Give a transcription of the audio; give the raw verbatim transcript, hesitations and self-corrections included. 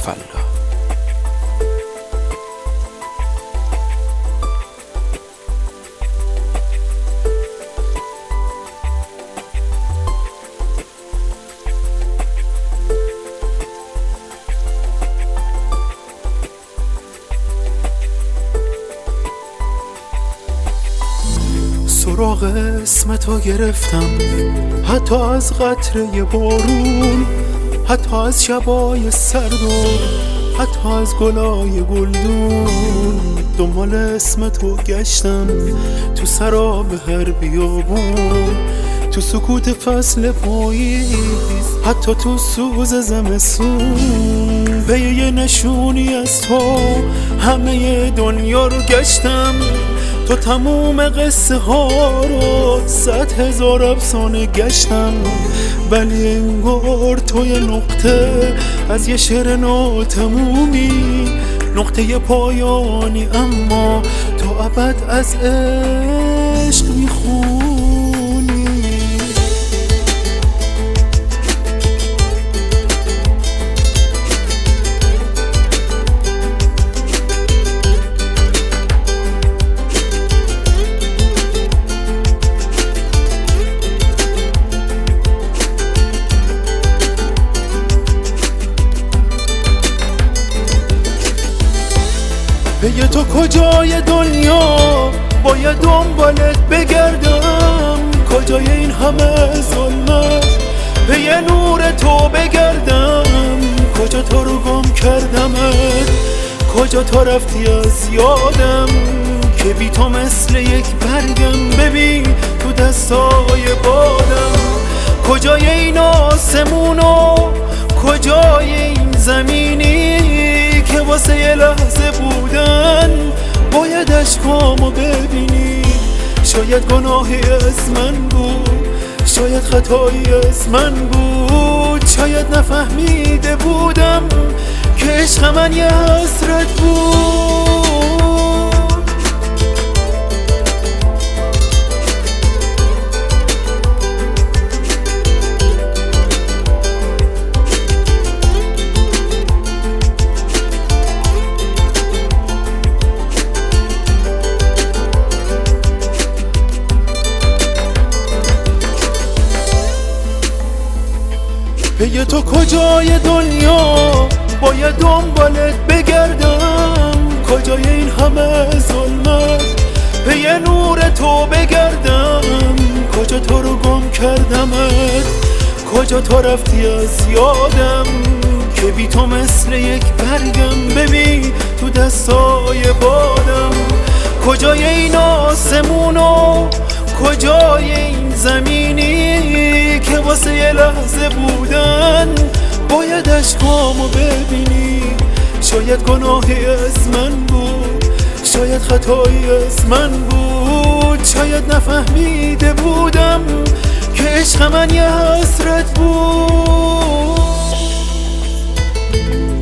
فلا. سراغ اسمتو گرفتم، حتی از قطره بارون، حتی از شبای سرد و حتی از گلای گلدون. دنبال اسمتو گشتم تو سراب هر بیابون، تو سکوت فصل پاییز، حتی تو سوز زمستون. به یه نشونی از تو همه دنیا رو گشتم، تو تموم قصه ها رو صد هزار افسانه گشتم، ولی انگار تو یه نقطه از یه شعر ناتمومی، نقطه پایانی اما تو ابد از عشق میخونی. به تو کجای دنیا باید دنبالت بگردم، کجای این همه ظلمت به یه نور تو بگردم، کجا تو رو گم کردمت، کجا تو رفتی از یادم، که بی تو مثل یک برگم ببین تو دستای بادم. کجای این آسمونو، کجای این زمینی که واسه یه لحظه بودن باید اشکامو ببینی. شاید گناهی از من بود، شاید خطایی از من بود، شاید نفهمیده بودم که عشق من یه حسرت بود. به تو کجای دنیا باید دنبالت بگردم، کجای این همه ظلمت به یه نور تو بگردم، کجا تو رو گم کردمت، کجا تو رفتی از یادم، که بی تو مثل یک برگم ببین تو دستای بادم. کجای این آسمونو، کجای این زمینی که واسه یه لحظه بودن باید اشکامو ببینی. شاید گناهی از من بود، شاید خطایی از من بود، شاید نفهمیده بودم که عشق من یه حسرت بود.